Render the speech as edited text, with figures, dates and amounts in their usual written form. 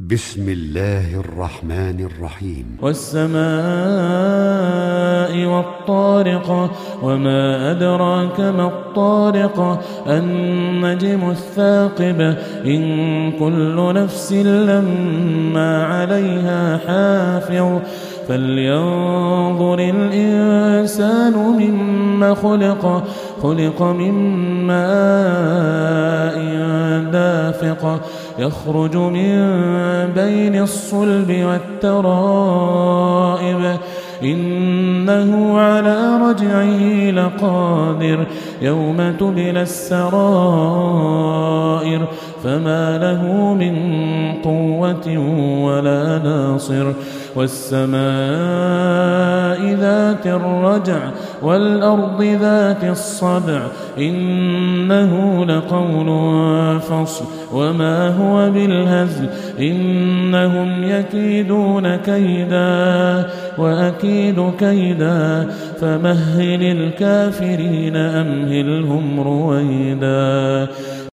بسم الله الرحمن الرحيم. والسماء والطارق وما أدراك ما الطارق النجم الثاقب إن كل نفس لما عليها حافظ فلينظر الإنسان مما خلق من ماء دافق يخرج من بين الصلب والترائب إنه على رجعه لقادر يوم تبلى السرائر فما له من قوة ولا ناصر والسماء ذات الرجع والأرض ذات الصدع إنه لقول فصل وما هو بالهزل إنهم يكيدون كيدا وأكيد كيدا فمهل الكافرين أمهلهم رويدا.